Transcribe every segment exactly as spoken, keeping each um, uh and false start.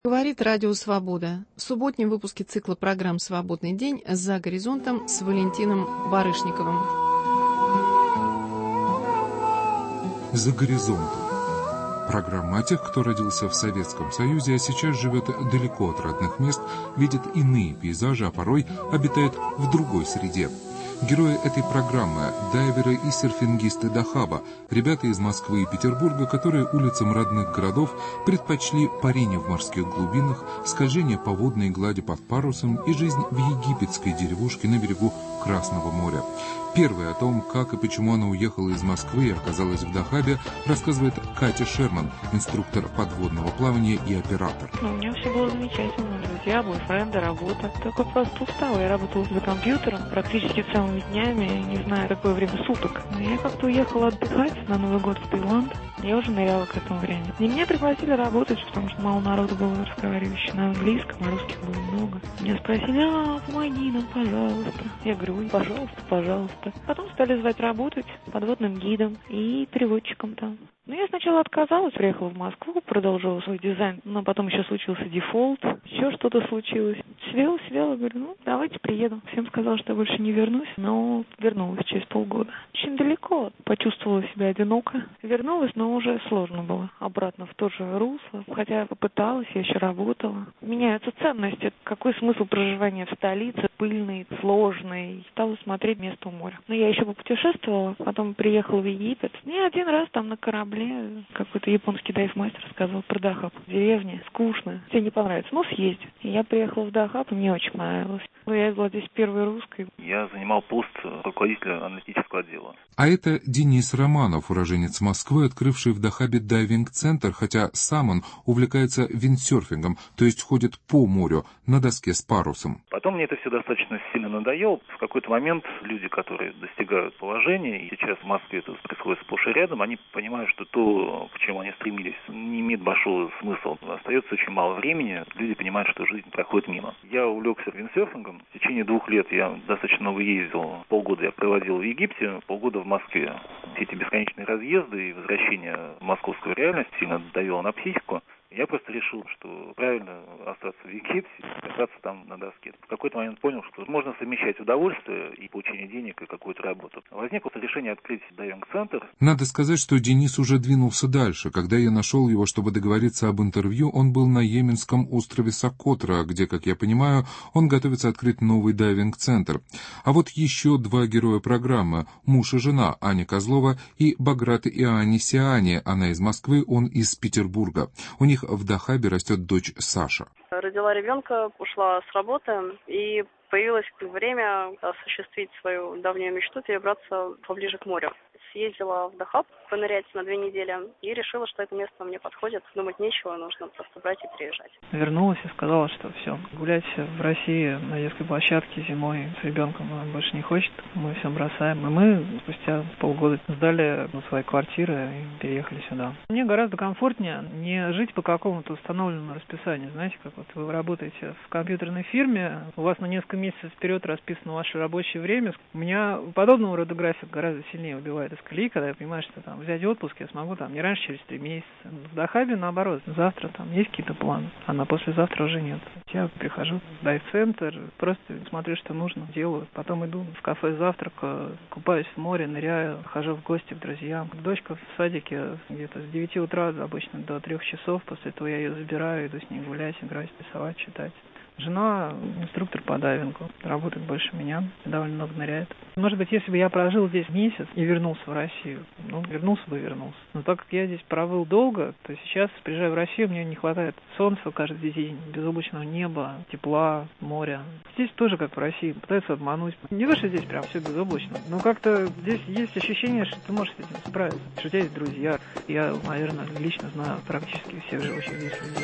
Говорит Радио Свобода. В субботнем выпуске цикла программ «Свободный день» «За горизонтом» с Валентином Барышниковым. «За горизонтом». Программа о тех, кто родился в Советском Союзе, а сейчас живет далеко от родных мест, видит иные пейзажи, а порой обитает в другой среде. Герои этой программы – дайверы и серфингисты Дахаба, ребята из Москвы и Петербурга, которые улицам родных городов предпочли парение в морских глубинах, скольжение по водной глади под парусом и жизнь в египетской деревушке на берегу Красного моря. Первое о том, как и почему она уехала из Москвы и оказалась в Дахабе, рассказывает Катя Шерман, инструктор подводного плавания и оператор. У меня все было замечательно. Друзья, бойфренды, работа. Только просто устала. Я работала за компьютером практически целыми днями, не знаю, какое время суток. Я как-то уехала отдыхать на Новый год в Таиланд. Я уже ныряла к этому времени. И меня пригласили работать, потому что мало народу было разговаривающих на английском, а русских было много. Меня спросили: а, помоги нам, пожалуйста. Я говорю: пожалуйста, пожалуйста. Потом стали звать работать подводным гидом и переводчиком там. Ну, я сначала отказалась, приехала в Москву, продолжила свой дизайн, но потом еще случился дефолт, еще что-то случилось. Свела, свела, говорю, ну, давайте приеду. Всем сказала, что я больше не вернусь, но вернулась через полгода. Очень далеко, почувствовала себя одиноко. Вернулась, но уже сложно было. Обратно в то же русло, хотя я попыталась, я еще работала. Меняются ценности. Какой смысл проживания в столице, пыльной, сложной. Стала смотреть место у моря. Но я еще попутешествовала, потом приехала в Египет. И один раз там на корабле какой-то японский дайв-мастер сказал про Дахаб. Деревня, скучно, тебе не понравится, ну съезди. И я приехала в Дахаб, и мне очень понравилось. Я была здесь первой русской. Я занимал пост руководителя аналитического отдела. А это Денис Романов, уроженец Москвы, открывший в Дахабе дайвинг-центр, хотя сам он увлекается виндсерфингом, то есть ходит по морю на доске с парусом. Потом мне это все достаточно сильно надоело. В какой-то момент люди, которые достигают положения, и сейчас в Москве это происходит сплошь и рядом, они понимают, что то, к чему они стремились, не имеет большого смысла. Остается очень мало времени, люди понимают, что жизнь проходит мимо. Я увлекся виндсерфингом. В течение двух лет я достаточно много ездил. Полгода я проводил в Египте, полгода в Москве. Все эти бесконечные разъезды и возвращение в московскую реальность сильно давило на психику. Я просто решил, что правильно остаться в Египте, кататься там на доске. В какой-то момент понял, что можно совмещать удовольствие и получение денег, и какую-то работу. Возникло решение открыть дайвинг-центр. Надо сказать, что Денис уже двинулся дальше. Когда я нашел его, чтобы договориться об интервью, он был на йеменском острове Сокотра, где, как я понимаю, он готовится открыть новый дайвинг-центр. А вот еще два героя программы – муж и жена, Аня Козлова и Баграт Иоанни Сиани. Она из Москвы, он из Петербурга. У них в Дахабе растет дочь Саша. Родила ребенка, ушла с работы, и появилось время осуществить свою давнюю мечту, перебраться поближе к морю. Съездила в Дахаб понырять на две недели и решила, что это место мне подходит. Думать нечего, нужно просто брать и переезжать. Вернулась и сказала, что все, гулять в России на детской площадке зимой с ребенком она больше не хочет. Мы все бросаем. И мы спустя полгода сдали свои квартиры и переехали сюда. Мне гораздо комфортнее не жить по какому-то установленному расписанию. Знаете, как вот вы работаете в компьютерной фирме, у вас на несколько месяцев вперед расписано ваше рабочее время. У меня подобного рода график гораздо сильнее убивает из колеи, когда я понимаю, что там взять отпуск я смогу там не раньше через три месяца. В Дахабе наоборот, завтра там есть какие-то планы, а на послезавтра уже нет. Я прихожу в дайв-центр, просто смотрю, что нужно, делаю. Потом иду в кафе завтрака, купаюсь в море, ныряю, хожу в гости к друзьям. Дочка в садике где-то с девяти утра обычно до трех часов. После этого я ее забираю, иду с ней гулять, играть, рисовать, читать. Жена инструктор по дайвингу, работает больше меня, довольно много ныряет. Может быть, если бы я прожил здесь месяц и вернулся в Россию, ну, вернулся бы и вернулся. Но так как я здесь провел долго, то сейчас, приезжая в Россию, мне не хватает солнца каждый день, безоблачного неба, тепла, моря. Здесь тоже, как в России, пытаются обмануть. Не то, что здесь прям все безоблачно, но как-то здесь есть ощущение, что ты можешь с этим справиться, что у тебя есть друзья. Я, наверное, лично знаю практически всех живущих здесь людей.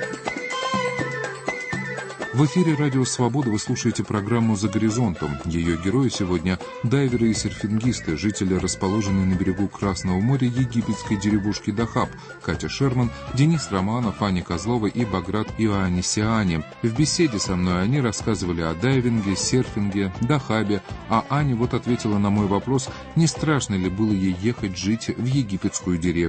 В эфире «Радио Свобода» вы слушаете программу «За горизонтом». Ее герои сегодня – дайверы и серфингисты, жители, расположенной на берегу Красного моря египетской деревушки Дахаб, Катя Шерман, Денис Романов, Аня Козлова и Баграт Иоанни Сиани. В беседе со мной они рассказывали о дайвинге, серфинге, Дахабе, а Аня вот ответила на мой вопрос, не страшно ли было ей ехать жить в египетскую деревню.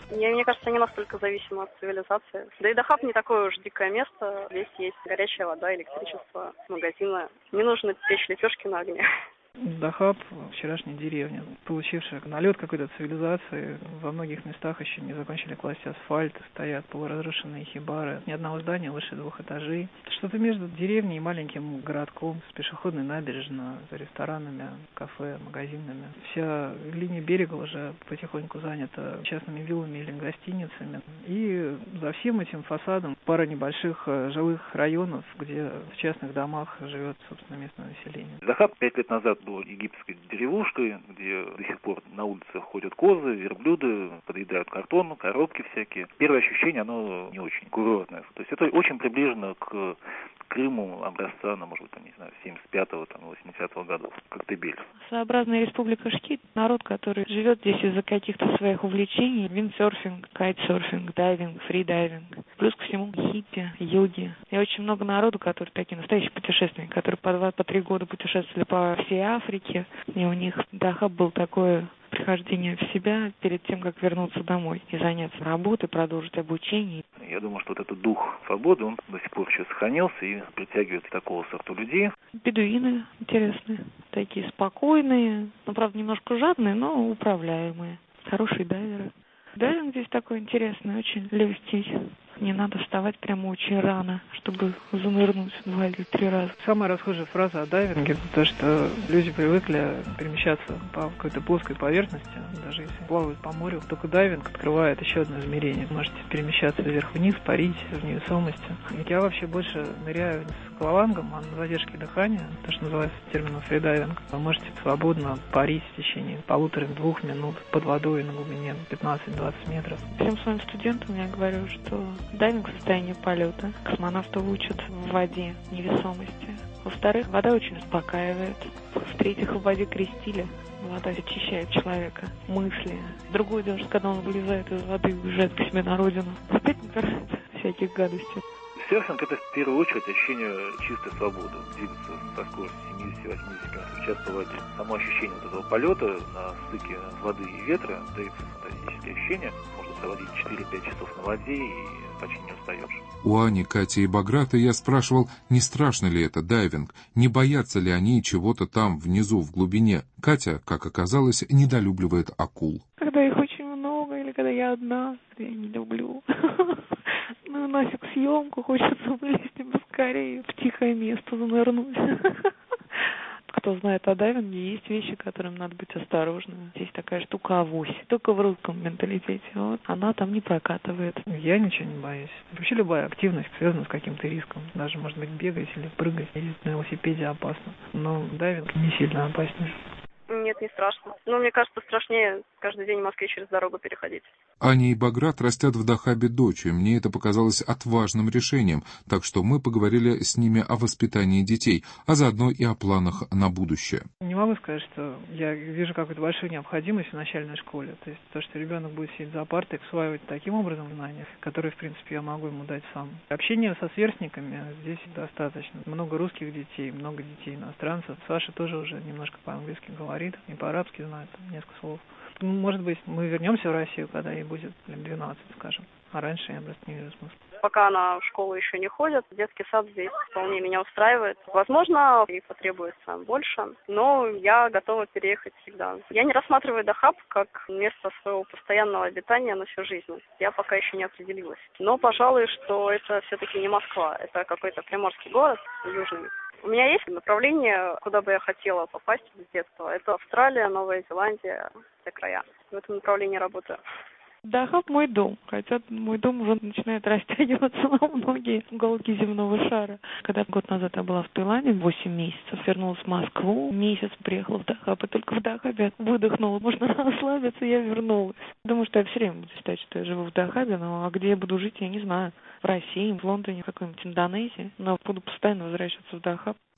Я, мне кажется, не настолько зависимы от цивилизации. Да и Дахаб не такое уж дикое место. Здесь есть горячая вода, электричество, магазины. Не нужно печь лепешки на огне. Дахаб, вчерашняя деревня, получившая налет какой-то цивилизации, во многих местах еще не закончили класть асфальт, стоят полуразрушенные хибары, ни одного здания выше двух этажей. Что-то между деревней и маленьким городком, с пешеходной набережной, с ресторанами, кафе, магазинами. Вся линия берега уже потихоньку занята частными виллами или гостиницами. И за всем этим фасадом пара небольших жилых районов, где в частных домах живет, собственно, местное население. Дахаб пять лет назад был египетской деревушкой, где до сих пор на улице ходят козы, верблюды, подъедают картон, коробки всякие. Первое ощущение, оно не очень курортное. То есть это очень приближено к Крыму образца, ну, может быть, там, не знаю, семьдесят пятого, там, восьмидесятого годов, Коктебель. Своеобразная республика Шкит, народ, который живет здесь из-за каких-то своих увлечений, виндсерфинг, кайтсерфинг, дайвинг, фридайвинг, плюс ко всему хиппи, йоги. И очень много народу, которые такие настоящие путешественники, которые по два, по три года путешествовали по всей Африке, и у них Дахаб был такое прихождение в себя перед тем, как вернуться домой и заняться работой, продолжить обучение. Я думаю, что вот этот дух свободы, он до сих пор еще сохранился и притягивает такого сорта людей. Бедуины интересные, такие спокойные, ну, правда, немножко жадные, но управляемые. Хорошие дайверы. Дайвинг здесь такой интересный, очень легкий. Не надо вставать прямо очень рано, чтобы занырнуть два или три раза. Самая расхожая фраза о дайвинге — это то, что люди привыкли перемещаться по какой-то плоской поверхности, даже если плавают по морю. Только дайвинг открывает еще одно измерение. Вы можете перемещаться вверх-вниз, парить в невесомости. Я вообще больше ныряю с аквалангом, а на задержке дыхания, то, что называется термином фридайвинг. Вы можете свободно парить в течение полутора-двух минут под водой на глубине пятнадцать-двадцать метров. Всем своим студентам я говорю, что дайвинг — состояние полета. Космонавтов учат в воде невесомости. Во-вторых, вода очень успокаивает. В-третьих, в воде крестили. Вода очищает человека, мысли. Другое дело, что когда он вылезает из воды и уезжает к себе на родину, опять набирает всяких гадостей. Серфинг — это в первую очередь ощущение чистой свободы, двигаться со скоростью семьдесят-восемьдесят километров в час по воде. Само ощущение вот этого полета на стыке воды и ветра дает фантастические ощущения. Можно проводить четыре-пять часов на воде и почти не устаешь. У Ани, Кати и Баграта я спрашивал, не страшно ли это дайвинг, не боятся ли они чего-то там внизу, в глубине. Катя, как оказалось, недолюбливает акул. Когда их очень много или когда я одна, я не люблю. Ну, нафиг съемку, хочется вылезти поскорее, в тихое место занырнуть. Кто знает о дайвинге, есть вещи, которым надо быть осторожным. Здесь такая штука авось, только в русском менталитете. Вот. Она там не прокатывает. Я ничего не боюсь. Вообще любая активность связана с каким-то риском. Даже, может быть, бегать или прыгать, ездить на велосипеде опасно. Но дайвинг не сильно опаснее. Нет, не страшно. Но мне кажется, страшнее каждый день в Москве через дорогу переходить. Аня и Баграт растят в Дахабе дочь, и мне это показалось отважным решением, так что мы поговорили с ними о воспитании детей, а заодно и о планах на будущее. Не могу сказать, что я вижу какую-то большую необходимость в начальной школе. То есть то, что ребенок будет сидеть за партой, усваивать таким образом знания, которые, в принципе, я могу ему дать сам. Общение со сверстниками здесь достаточно. Много русских детей, много детей иностранцев. Саша тоже уже немножко по-английски говорит, и по-арабски знает несколько слов. Может быть, мы вернемся в Россию, когда ей будет двенадцать, скажем. А раньше я просто не вижу смысла. Пока она в школу еще не ходит, детский сад здесь вполне меня устраивает. Возможно, ей потребуется больше, но я готова переехать всегда. Я не рассматриваю Дахаб как место своего постоянного обитания на всю жизнь. Я пока еще не определилась. Но, пожалуй, что это все-таки не Москва. Это какой-то приморский город, южный. У меня есть направление, куда бы я хотела попасть с детства. Это Австралия, Новая Зеландия, те края. В этом направлении работаю. Дахаб мой дом, хотя мой дом уже начинает растягиваться на многие уголки земного шара. Когда год назад я была в Таиланде, восемь месяцев, вернулась в Москву, месяц приехала в Дахаб, и только в Дахабе выдохнула, можно расслабиться, я вернулась. Думаю, что я все время буду считать, что я живу в Дахабе, но а где я буду жить, я не знаю. В России, в Лондоне, в какой-нибудь Индонезии, но буду постоянно возвращаться в Дахаб.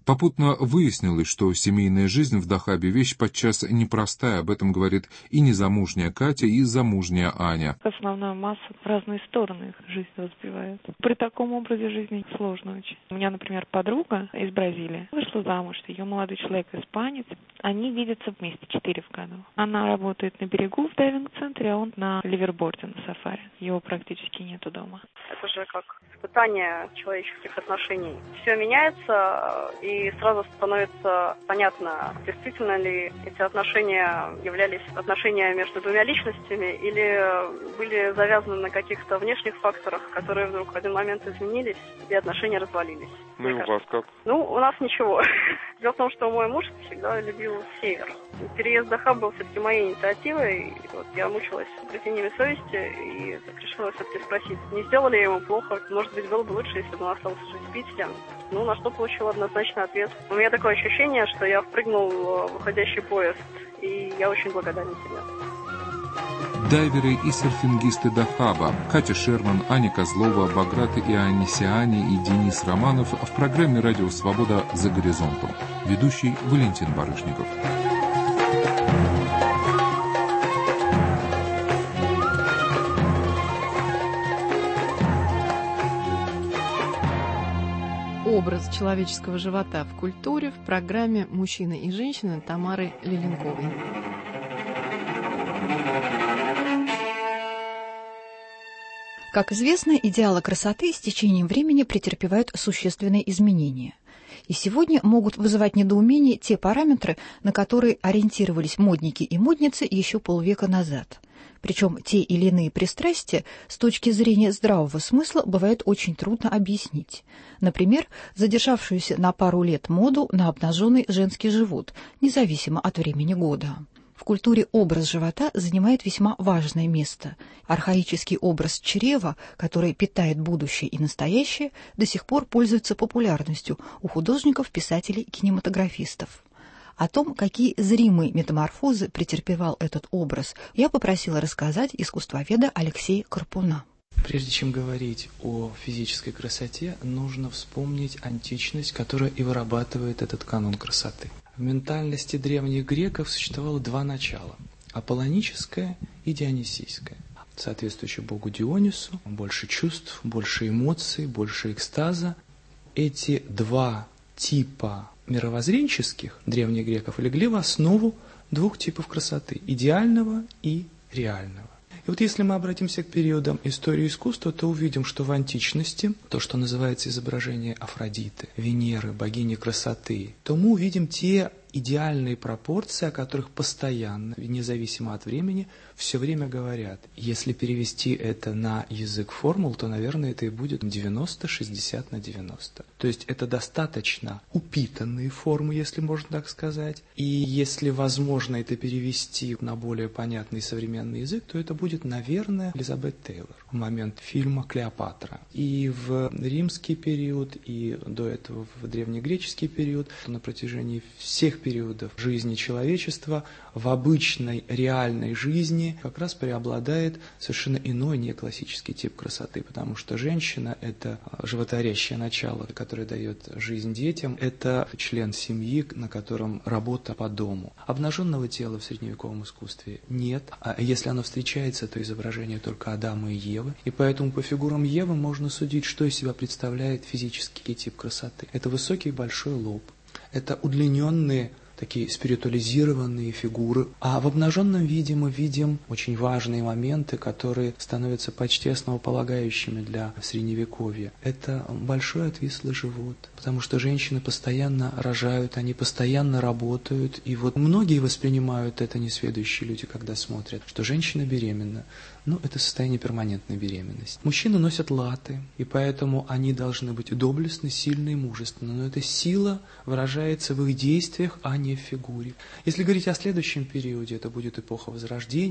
Попутно выяснилось, что семейная жизнь в Дахабе вещь подчас непростая. Об этом говорит и незамужняя Катя, и замужняя Аня. Основная масса в разные стороны их жизнь разбивает. При таком образе жизни сложно очень. У меня, например, подруга из Бразилии вышла замуж, ее молодой человек испанец. Они видятся вместе четыре в году. Она работает на берегу в дайвинг-центре, а он на ливерборде, на сафари. Его практически нету дома. Это же как испытание человеческих отношений. Все меняется, и сразу становится понятно, действительно ли эти отношения являлись отношения между двумя личностями или были завязаны на каких-то внешних факторах, которые вдруг в один момент изменились, и отношения развалились. Ну и у вас как? Ну, у нас ничего. Дело в том, что мой муж всегда любил север. Переезд в Дахаб был все-таки моей инициативой. И вот я мучилась угрызениями совести и так решила все-таки спросить, не сделали ему плохо. Может быть, было бы лучше, если бы он остался жить в Питере. Ну, на что получила однозначный ответ. У меня такое ощущение, что я впрыгнул в выходящий поезд. И я очень благодарна тебе. Дайверы и серфингисты Дахаба Катя Шерман, Аня Козлова, Баграт Ионисяни и Денис Романов в программе «Радио Свобода. За горизонтом». Ведущий Валентин Барышников. Образ человеческого живота в культуре в программе «Мужчина и женщина» Тамары Леленковой. Как известно, идеалы красоты с течением времени претерпевают существенные изменения. И сегодня могут вызывать недоумение те параметры, на которые ориентировались модники и модницы еще полвека назад. Причем те или иные пристрастия с точки зрения здравого смысла бывает очень трудно объяснить. Например, задержавшуюся на пару лет моду на обнаженный женский живот, независимо от времени года. В культуре образ живота занимает весьма важное место. Архаический образ чрева, который питает будущее и настоящее, до сих пор пользуется популярностью у художников, писателей, кинематографистов. О том, какие зримые метаморфозы претерпевал этот образ, я попросила рассказать искусствоведа Алексея Карпуна. Прежде чем говорить о физической красоте, нужно вспомнить античность, которая и вырабатывает этот канон красоты. В ментальности древних греков существовало два начала – аполлоническое и дионисийское. Соответствующее богу Дионису, больше чувств, больше эмоций, больше экстаза. Эти два типа мировоззренческих древних греков легли в основу двух типов красоты – идеального и реального. И вот если мы обратимся к периодам истории искусства, то увидим, что в античности, то, что называется изображение Афродиты, Венеры, богини красоты, то мы увидим те идеальные пропорции, о которых постоянно, независимо от времени, все время говорят. Если перевести это на язык формул, то, наверное, это и будет девяносто шестьдесят на девяносто. То есть это достаточно упитанные формы, если можно так сказать. И если возможно это перевести на более понятный современный язык, то это будет, наверное, Элизабет Тейлор в момент фильма «Клеопатра». И в римский период, и до этого в древнегреческий период, на протяжении всех периодов жизни человечества в обычной реальной жизни как раз преобладает совершенно иной неклассический тип красоты, потому что женщина – это животворящее начало, которое дает жизнь детям, это член семьи, на котором работа по дому. Обнаженного тела в средневековом искусстве нет, а если оно встречается, то изображение только Адама и Евы, и поэтому по фигурам Евы можно судить, что из себя представляет физический тип красоты. Это высокий большой лоб, это удлиненные, такие спиритуализированные фигуры. А в обнаженном виде мы видим очень важные моменты, которые становятся почти основополагающими для Средневековья. Это большой отвислый живот, потому что женщины постоянно рожают, они постоянно работают. И вот многие воспринимают это, несведущие люди, когда смотрят, что женщина беременна. Ну, это состояние перманентной беременности. Мужчины носят латы, и поэтому они должны быть доблестны, сильны и мужественны. Но эта сила выражается в их действиях, а не в фигуре. Если говорить о следующем периоде, это будет эпоха Возрождения,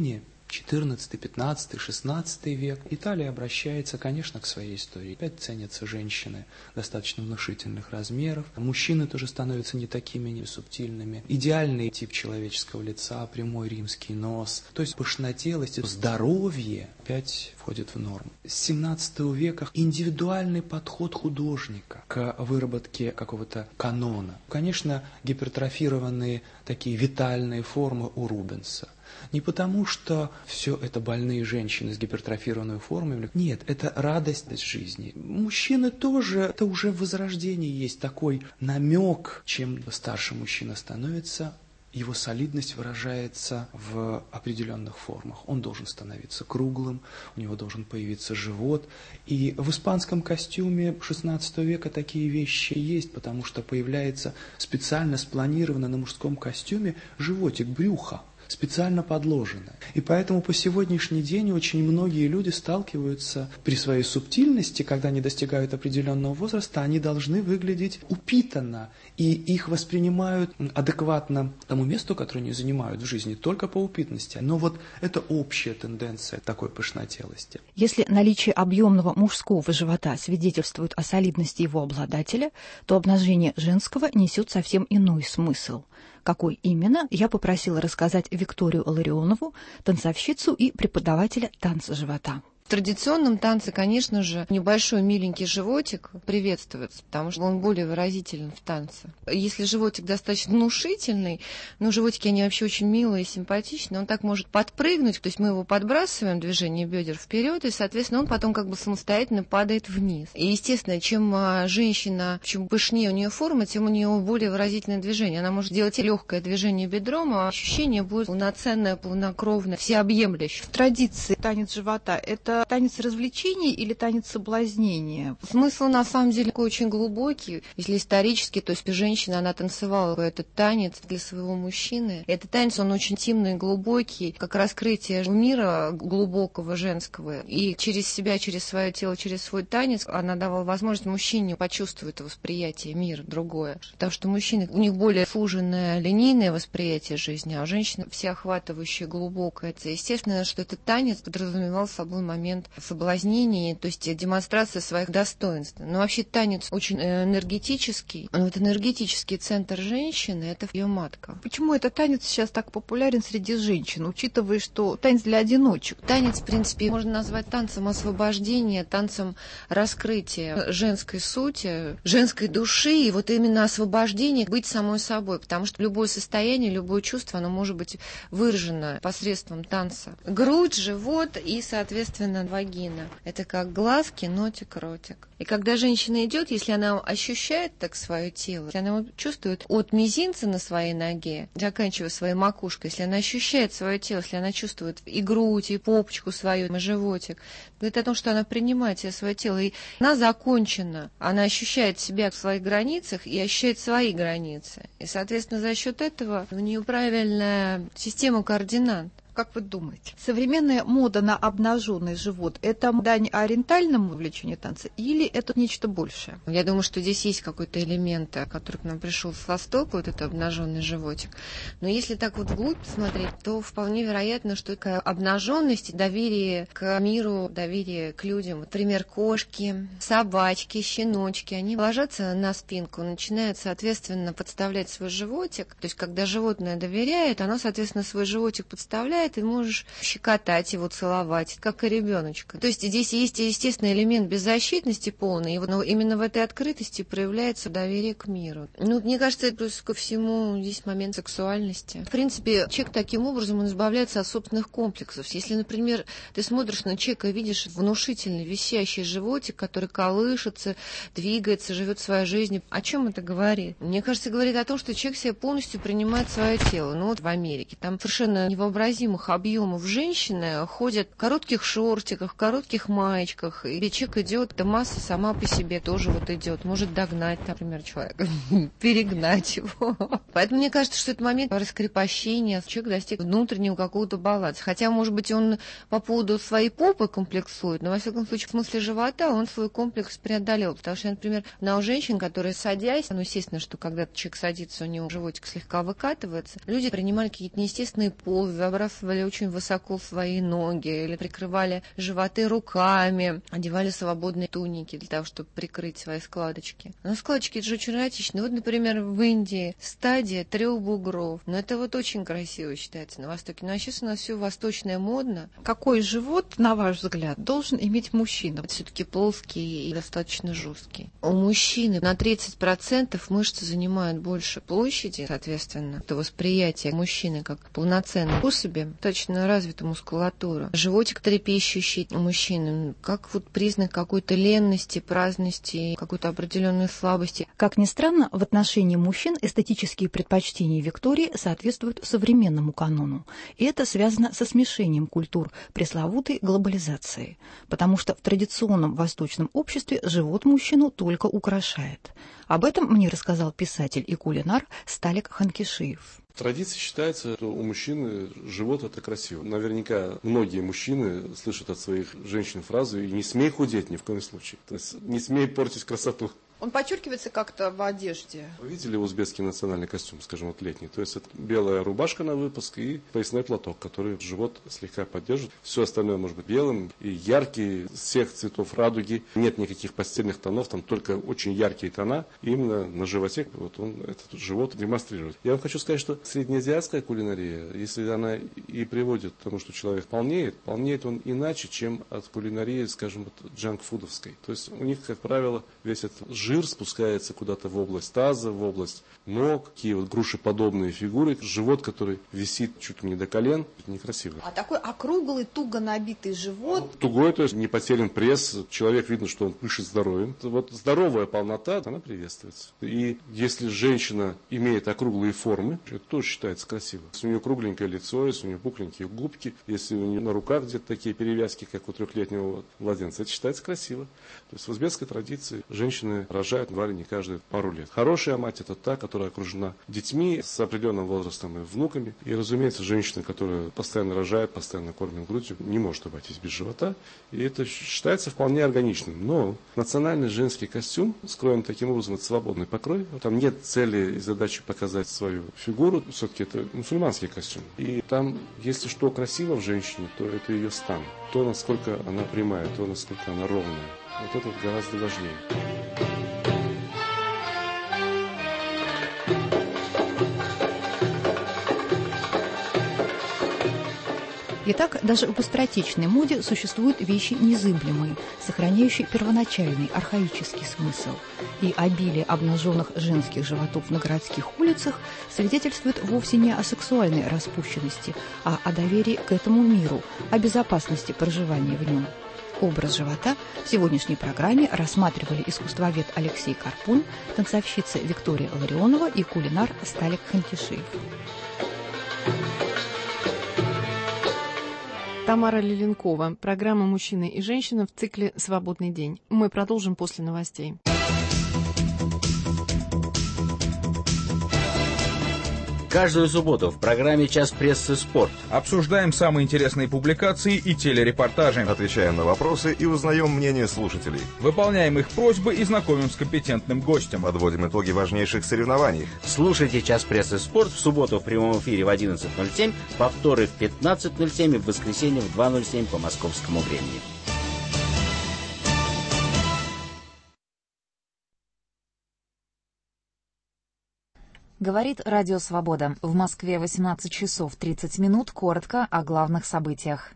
четырнадцатый, пятнадцатый, шестнадцатый век. Италия обращается, конечно, к своей истории. Опять ценятся женщины достаточно внушительных размеров. Мужчины тоже становятся не такими не субтильными. Идеальный тип человеческого лица, прямой римский нос. То есть пышнотелость, здоровье опять входит в норму. С семнадцатого века индивидуальный подход художника к выработке какого-то канона. Конечно, гипертрофированные такие витальные формы у Рубенса. Не потому, что все это больные женщины с гипертрофированной формой. Нет, это радость жизни. Мужчины тоже, это уже в возрождении есть такой намек. Чем старше мужчина становится, его солидность выражается в определенных формах. Он должен становиться круглым, у него должен появиться живот. И в испанском костюме шестнадцатого века такие вещи есть, потому что появляется специально спланированно на мужском костюме животик, брюхо, специально подложено. И поэтому по сегодняшний день очень многие люди сталкиваются при своей субтильности, когда они достигают определенного возраста, они должны выглядеть упитанно, и их воспринимают адекватно тому месту, которое они занимают в жизни, только по упитанности. Но вот это общая тенденция такой пышнотелости. Если наличие объемного мужского живота свидетельствует о солидности его обладателя, то обнажение женского несет совсем иной смысл. Какой именно, я попросила рассказать Викторию Ларионову, танцовщицу и преподавателя танца живота. В традиционном танце, конечно же, небольшой миленький животик приветствуется, потому что он более выразителен в танце. Если животик достаточно внушительный, ну, животики, они вообще очень милые и симпатичные, он так может подпрыгнуть, то есть мы его подбрасываем, движение бедер вперед, и, соответственно, он потом как бы самостоятельно падает вниз. И, естественно, чем женщина, чем пышнее у нее форма, тем у нее более выразительное движение. Она может делать легкое движение бедром, а ощущение будет полноценное, полнокровное, всеобъемлющее. В традиции танец живота – это танец развлечений или танец соблазнения? Смысл, на самом деле, очень глубокий. Если исторически, то есть женщина, она танцевала этот танец для своего мужчины. Этот танец, он очень интимный, глубокий, как раскрытие мира глубокого женского. И через себя, через свое тело, через свой танец она давала возможность мужчине почувствовать это восприятие мира другое. Потому что мужчины, у них более суженное, линейное восприятие жизни, а у женщины всеохватывающее, глубокое. Это естественно, что этот танец подразумевал собой момент соблазнения, то есть демонстрация своих достоинств. Но вообще танец очень энергетический. Вот энергетический центр женщины – это ее матка. Почему этот танец сейчас так популярен среди женщин, учитывая, что танец для одиночек? Танец, в принципе, можно назвать танцем освобождения, танцем раскрытия женской сути, женской души, и вот именно освобождение быть самой собой, потому что любое состояние, любое чувство, оно может быть выражено посредством танца. Грудь, живот и, соответственно, вагина. Это как глазки, нотик, ротик. И когда женщина идет, если она ощущает так свое тело, если она чувствует от мизинца на своей ноге, заканчивая своей макушкой, если она ощущает свое тело, если она чувствует и грудь, и попочку свою, и животик, говорит о том, что она принимает себе свое тело, и она закончена. Она ощущает себя в своих границах и ощущает свои границы. И, соответственно, за счет этого у нее правильная система координат. Как вы думаете, современная мода на обнаженный живот – это дань ориентальному увлечению танца или это нечто большее? Я думаю, что здесь есть какой-то элемент, который к нам пришел с Востока, вот это обнаженный животик. Но если так вот вглубь посмотреть, то вполне вероятно, что это обнаженность и доверие к миру, доверие к людям. Например, кошки, собачки, щеночки, они ложатся на спинку, начинают, соответственно, подставлять свой животик. То есть, когда животное доверяет, оно, соответственно, свой животик подставляет, ты можешь щекотать его, целовать, как и ребеночка. То есть здесь есть, естественный элемент беззащитности полный, и вот, но именно в этой открытости проявляется доверие к миру. Ну, мне кажется, плюс ко всему здесь момент сексуальности. В принципе, человек таким образом он избавляется от собственных комплексов. Если, например, ты смотришь на человека и видишь внушительный висящий животик, который колышется, двигается, живет своей жизнью, о чем это говорит? Мне кажется, говорит о том, что человек себе полностью принимает свое тело. Ну вот в Америке там совершенно невообразимо объемов женщины ходят в коротких шортиках, в коротких маечках, и человек идет, эта масса сама по себе тоже вот идет, может догнать, например, человека, перегнать его. Поэтому мне кажется, что это момент раскрепощения, человек достиг внутреннего какого-то баланса. Хотя, может быть, он по поводу своей попы комплексует, но, во всяком случае, в смысле живота он свой комплекс преодолел. Потому что, например, на у женщин, которые садясь, ну, естественно, что когда человек садится, у него животик слегка выкатывается, люди принимали какие-то неестественные позы, забрав забрасывали очень высоко свои ноги или прикрывали животы руками, одевали свободные туники для того, чтобы прикрыть свои складочки. Но складочки это же очень эротично. Вот, например, в Индии стадия трех бугров. Но это вот очень красиво считается на Востоке. Но сейчас у нас все восточное модно. Какой живот, на ваш взгляд, должен иметь мужчина? Все-таки плоский и достаточно жесткий. У мужчины на тридцать процентов мышцы занимают больше площади, соответственно, это восприятие мужчины как полноценной особи, достаточно развита мускулатура. Животик трепещущий у мужчины, как вот признак какой-то ленности, праздности, какой-то определенной слабости. Как ни странно, в отношении мужчин эстетические предпочтения Виктории соответствуют современному канону. И это связано со смешением культур, пресловутой глобализации. Потому что в традиционном восточном обществе живот мужчину только украшает. Об этом мне рассказал писатель и кулинар Сталик Ханкишиев. В традиции считается, что у мужчины живот – это красиво. Наверняка многие мужчины слышат от своих женщин фразу «и не смей худеть ни в коем случае». То есть не смей портить красоту. Он подчеркивается как-то в одежде. Вы видели узбекский национальный костюм, скажем, вот летний? То есть это белая рубашка на выпуск и поясной платок, который живот слегка поддерживает. Все остальное может быть белым и яркий, всех цветов радуги. Нет никаких постельных тонов, там только очень яркие тона. И именно на животе вот он этот живот демонстрирует. Я вам хочу сказать, что среднеазиатская кулинария, если она и приводит к тому, что человек полнеет, полнеет он иначе, чем от кулинарии, скажем, вот, джанкфудовской. То есть у них, как правило, весь этот жир Жир спускается куда-то в область таза, в область ног, такие вот грушеподобные фигуры, живот, который висит чуть ли не до колен, это некрасиво. А такой округлый, туго набитый живот? Тугой, то есть не потерян пресс, человек видно, что он пышет здоровьем. Вот здоровая полнота, она приветствуется. И если женщина имеет округлые формы, это тоже считается красиво. Если у нее кругленькое лицо, если у нее пухленькие губки, если у нее на руках где-то такие перевязки, как у трехлетнего младенца, это считается красиво. То есть в узбекской традиции женщины рожают едва ли не каждые пару лет. Хорошая мать – это та, которая окружена детьми с определенным возрастом и внуками. И, разумеется, женщина, которая постоянно рожает, постоянно кормит грудью, не может обойтись без живота. И это считается вполне органичным. Но национальный женский костюм скроен таким образом, это свободный покрой. Там нет цели и задачи показать свою фигуру. Все-таки это мусульманский костюм. И там, если что красиво в женщине, то это ее стан. То, насколько она прямая, то, насколько она ровная. Вот это вот гораздо важнее. Итак, даже в быстротечной моде существуют вещи незыблемые, сохраняющие первоначальный архаический смысл. И обилие обнаженных женских животов на городских улицах свидетельствует вовсе не о сексуальной распущенности, а о доверии к этому миру, о безопасности проживания в нем. Образ живота в сегодняшней программе рассматривали искусствовед Алексей Карпун, танцовщица Виктория Ларионова и кулинар Сталик Ханкишиев. Тамара Лиленкова. Программа «Мужчина и женщина» в цикле «Свободный день». Мы продолжим после новостей. Каждую субботу в программе «Час прессы. Спорт» обсуждаем самые интересные публикации и телерепортажи. Отвечаем на вопросы и узнаем мнение слушателей. Выполняем их просьбы и знакомим с компетентным гостем. Подводим итоги важнейших соревнований. Слушайте «Час прессы. Спорт» в субботу в прямом эфире в одиннадцать ноль семь, повторы в пятнадцать ноль семь и в воскресенье в два ноль семь по московскому времени. Говорит Радио Свобода. В Москве восемнадцать часов тридцать минут. Коротко о главных событиях.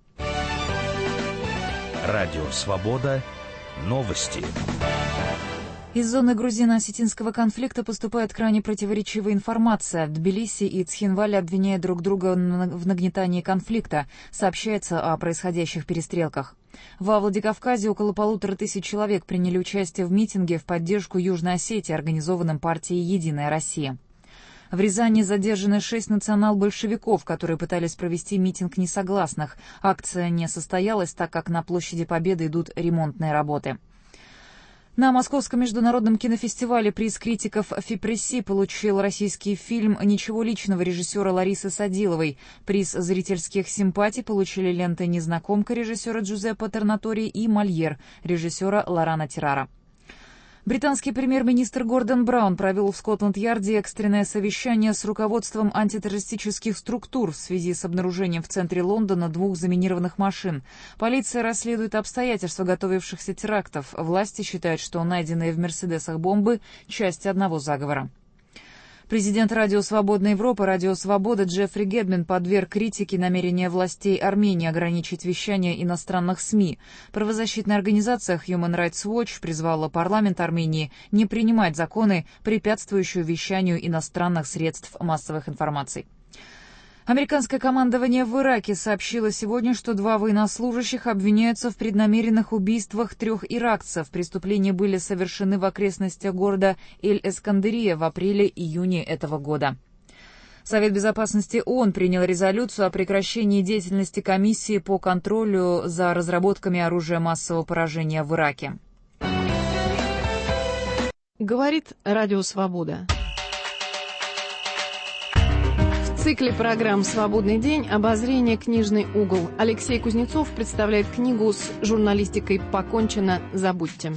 Радио Свобода. Новости. Из зоны грузино-осетинского конфликта поступает крайне противоречивая информация. Тбилиси и Цхинваль обвиняют друг друга в нагнетании конфликта. Сообщается о происходящих перестрелках. Во Владикавказе около полутора тысяч человек приняли участие в митинге в поддержку Южной Осетии, организованном партией «Единая Россия». В Рязани задержаны шесть национал-большевиков, которые пытались провести митинг несогласных. Акция не состоялась, так как на площади Победы идут ремонтные работы. На Московском международном кинофестивале приз критиков ФИПРЕССИ получил российский фильм «Ничего личного» режиссера Ларисы Садиловой. Приз зрительских симпатий получили ленты «Незнакомка» режиссера Джузеппе Тернатори и «Мольер» режиссера Лорана Террара. Британский премьер-министр Гордон Браун провел в Скотланд-Ярде экстренное совещание с руководством антитеррористических структур в связи с обнаружением в центре Лондона двух заминированных машин. Полиция расследует обстоятельства готовившихся терактов. Власти считают, что найденные в «Мерседесах» бомбы – часть одного заговора. Президент Радио Свободной Европы «Радио Свобода» Джеффри Гедмин подверг критике намерения властей Армении ограничить вещание иностранных СМИ. Правозащитная организация Human Rights Watch призвала парламент Армении не принимать законы, препятствующие вещанию иностранных средств массовых информаций. Американское командование в Ираке сообщило сегодня, что два военнослужащих обвиняются в преднамеренных убийствах трех иракцев. Преступления были совершены в окрестностях города Эль-Эскандерия в апреле-июне этого года. Совет безопасности ООН принял резолюцию о прекращении деятельности комиссии по контролю за разработками оружия массового поражения в Ираке. Говорит Радио Свобода. В цикле программ «Свободный день» обозрение «Книжный угол». Алексей Кузнецов представляет книгу «С журналистикой покончено. Забудьте».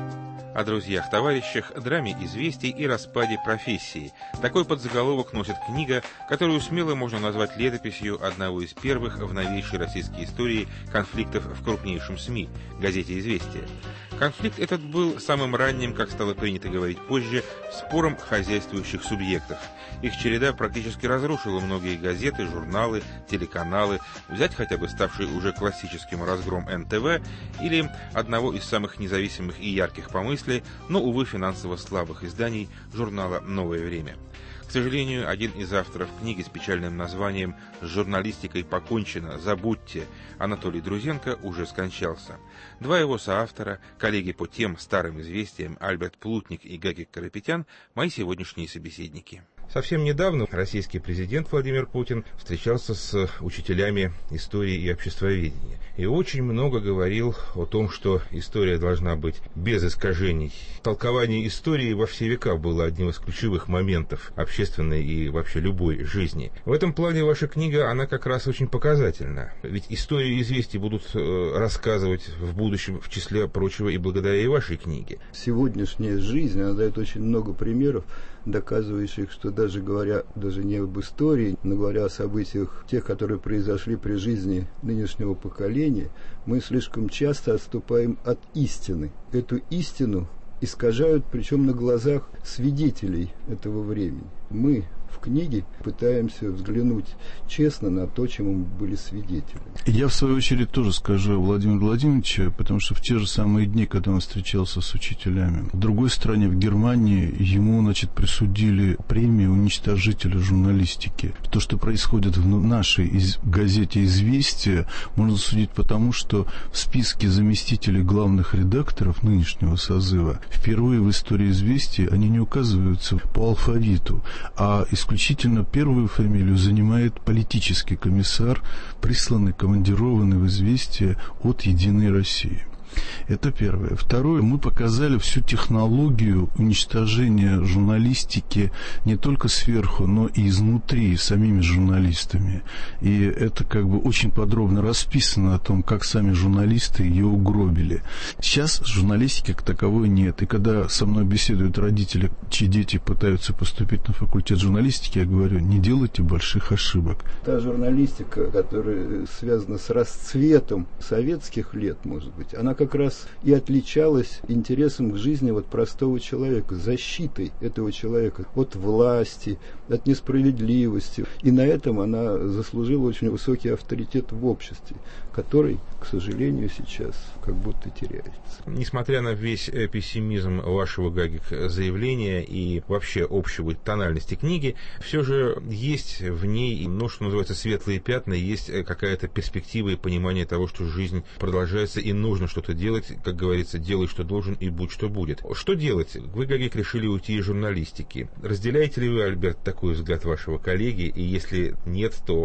О друзьях-товарищах, драме известий и распаде профессии. Такой подзаголовок носит книга, которую смело можно назвать летописью одного из первых в новейшей российской истории конфликтов в крупнейшем СМИ – газете «Известия». Конфликт этот был самым ранним, как стало принято говорить позже, спором хозяйствующих субъектов. Их череда практически разрушила многие газеты, журналы, телеканалы, взять хотя бы ставший уже классическим разгром эн тэ вэ или одного из самых независимых и ярких по мысли, но, увы, финансово слабых изданий журнала «Новое время». К сожалению, один из авторов книги с печальным названием «С журналистикой покончено. Забудьте» Анатолий Друзенко уже скончался. Два его соавтора, коллеги по тем старым известиям Альберт Плутник и Гагик Карапетян, мои сегодняшние собеседники. Совсем недавно российский президент Владимир Путин встречался с учителями истории и обществоведения. И очень много говорил о том, что история должна быть без искажений. Толкование истории во все века было одним из ключевых моментов общественной и вообще любой жизни. В этом плане ваша книга, она как раз очень показательна. Ведь историю известий будут э, рассказывать в будущем, в числе прочего, и благодаря и вашей книге. Сегодняшняя жизнь, она дает очень много примеров, доказывающих, что даже говоря даже не об истории, но говоря о событиях, тех, которые произошли при жизни нынешнего поколения, мы слишком часто отступаем от истины. Эту истину искажают, причем на глазах свидетелей этого времени. Мы в книге пытаемся взглянуть честно на то, чему мы были свидетелями. Я, в свою очередь, тоже скажу Владимиру Владимировичу, потому что в те же самые дни, когда он встречался с учителями, в другой стране, в Германии, ему, значит, присудили премию уничтожителя журналистики. То, что происходит в нашей из- газете «Известия», можно судить потому, что в списке заместителей главных редакторов нынешнего созыва впервые в истории «Известия» они не указываются по алфавиту, а исключительно первую фамилию занимает политический комиссар, присланный, командированный в «Известия» от «Единой России». Это первое. Второе, мы показали всю технологию уничтожения журналистики не только сверху, но и изнутри самими журналистами. И это как бы очень подробно расписано о том, как сами журналисты ее угробили. Сейчас журналистики как таковой нет. И когда со мной беседуют родители, чьи дети пытаются поступить на факультет журналистики, я говорю, не делайте больших ошибок. Та журналистика, которая связана с расцветом советских лет, может быть, она как раз и отличалась интересом к жизни вот простого человека, защитой этого человека от власти, от несправедливости. И на этом она заслужила очень высокий авторитет в обществе, который, к сожалению, сейчас как будто теряется. Несмотря на весь пессимизм вашего, Гагик, заявления и вообще общего тональности книги, все же есть в ней, ну, что называется, светлые пятна, есть какая-то перспектива и понимание того, что жизнь продолжается и нужно что-то делать, как говорится, делай, что должен, и будь, что будет. Что делать? Вы, Гагик, решили уйти из журналистики. Разделяете ли вы, Альберт, такой взгляд вашего коллеги? И если нет, то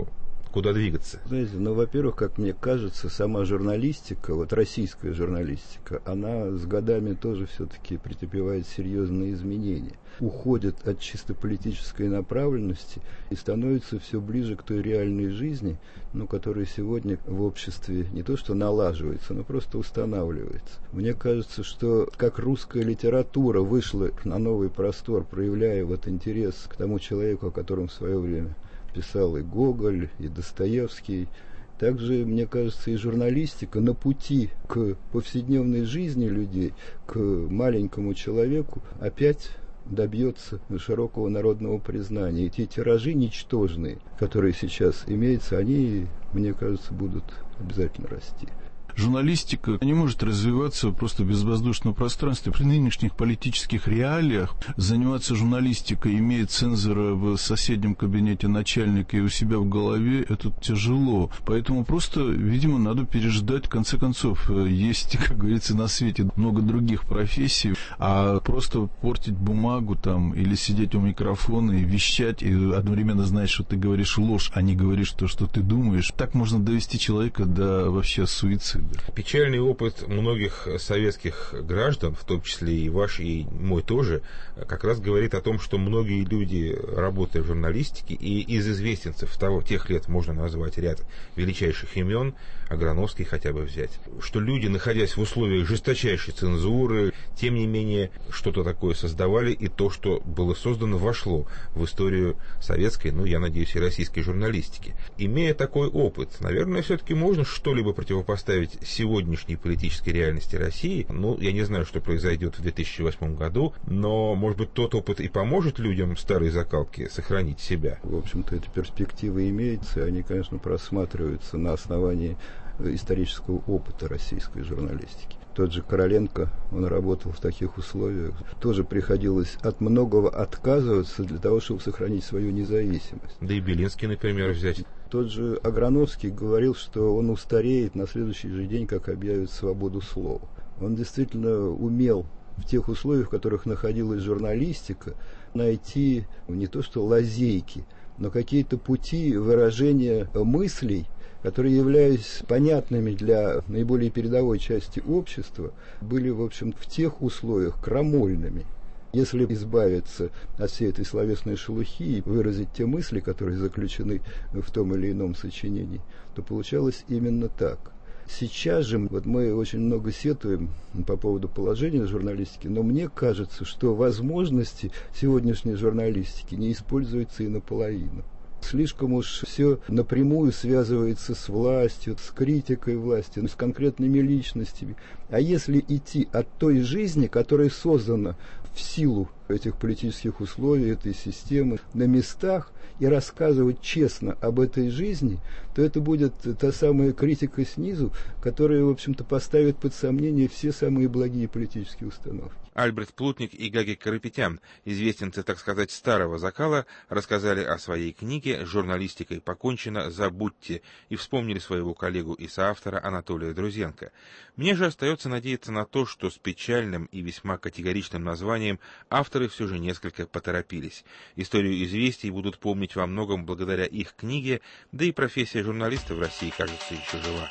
куда двигаться? Знаете, ну, во-первых, как мне кажется, сама журналистика, вот российская журналистика, она с годами тоже все-таки претерпевает серьезные изменения. Уходит от чисто политической направленности и становится все ближе к той реальной жизни, ну, которая сегодня в обществе не то что налаживается, но просто устанавливается. Мне кажется, что как русская литература вышла на новый простор, проявляя вот интерес к тому человеку, о котором в свое время писал и Гоголь, и Достоевский, также, мне кажется, и журналистика на пути к повседневной жизни людей, к маленькому человеку опять добьется широкого народного признания. И те тиражи ничтожные, которые сейчас имеются, они, мне кажется, будут обязательно расти. Журналистика не может развиваться просто в безвоздушном пространстве. При нынешних политических реалиях заниматься журналистикой, имея цензора в соседнем кабинете начальника и у себя в голове, это тяжело. Поэтому просто, видимо, надо переждать. В конце концов, есть, как говорится, на свете много других профессий, а просто портить бумагу там или сидеть у микрофона и вещать, и одновременно знаешь, что ты говоришь ложь, а не говоришь то, что ты думаешь. Так можно довести человека до вообще суицида. Печальный опыт многих советских граждан, в том числе и ваш, и мой тоже, как раз говорит о том, что многие люди, работая в журналистике, и из известенцев того, тех лет можно назвать ряд величайших имен, Аграновский хотя бы взять, что люди, находясь в условиях жесточайшей цензуры, тем не менее что-то такое создавали, и то, что было создано, вошло в историю советской, ну, я надеюсь, и российской журналистики. Имея такой опыт, наверное, все-таки можно что-либо противопоставить сегодняшней политической реальности России. Ну, я не знаю, что произойдет в две тысячи восьмом году, но, может быть, тот опыт и поможет людям старой закалки сохранить себя. В общем-то, эти перспективы имеются, они, конечно, просматриваются на основании исторического опыта российской журналистики. Тот же Короленко, он работал в таких условиях. Тоже приходилось от многого отказываться для того, чтобы сохранить свою независимость. Да и Белинский, например, взять. Тот же Аграновский говорил, что он устареет на следующий же день, как объявят свободу слова. Он действительно умел в тех условиях, в которых находилась журналистика, найти не то что лазейки, но какие-то пути выражения мыслей, которые, являясь понятными для наиболее передовой части общества, были, в общем, в тех условиях крамольными. Если избавиться от всей этой словесной шелухи и выразить те мысли, которые заключены в том или ином сочинении, то получалось именно так. Сейчас же вот мы очень много сетуем по поводу положения журналистики, но мне кажется, что возможности сегодняшней журналистики не используются и наполовину. Слишком уж все напрямую связывается с властью, с критикой власти, с конкретными личностями. А если идти от той жизни, которая создана в силу этих политических условий, этой системы, на местах, и рассказывать честно об этой жизни, то это будет та самая критика снизу, которая, в общем-то, поставит под сомнение все самые благие политические установки. Альберт Плутник и Гаги Карапетян, известенцы, так сказать, старого закала, рассказали о своей книге «С журналистикой покончено, забудьте» и вспомнили своего коллегу и соавтора Анатолия Друзенко. Мне же остается надеяться на то, что с печальным и весьма категоричным названием авторы все же несколько поторопились. Историю известий будут помнить во многом благодаря их книге, да и профессия журналиста в России, кажется, еще жива.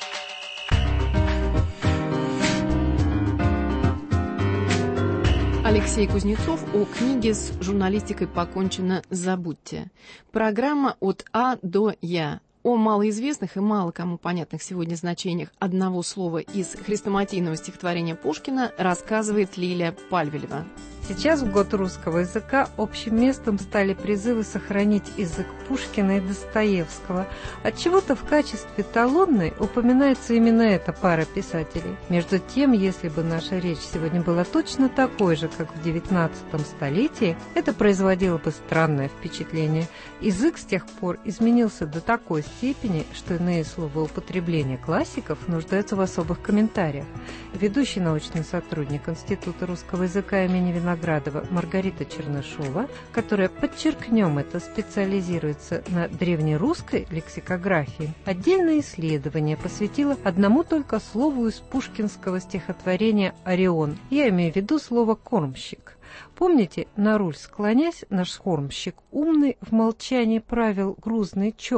Алексей Кузнецов о книге «С журналистикой покончено, забудьте». Программа от А до Я. О малоизвестных и мало кому понятных сегодня значениях одного слова из хрестоматийного стихотворения Пушкина рассказывает Лилия Пальвелева. Сейчас, в год русского языка, общим местом стали призывы сохранить язык Пушкина и Достоевского. Отчего-то в качестве эталонной упоминается именно эта пара писателей. Между тем, если бы наша речь сегодня была точно такой же, как в девятнадцатом столетии, это производило бы странное впечатление. Язык с тех пор изменился до такой степени, что иные словоупотребления классиков нуждаются в особых комментариях. Ведущий научный сотрудник Института русского языка имени Виноградова Маргарита Чернышова, которая, подчеркнем это, специализируется на древнерусской лексикографии, отдельное исследование посвятила одному только слову из пушкинского стихотворения «Орион». Я имею в виду слово «кормщик». Помните, на руль склонясь, наш кормщик умный в молчании правил грузный челн.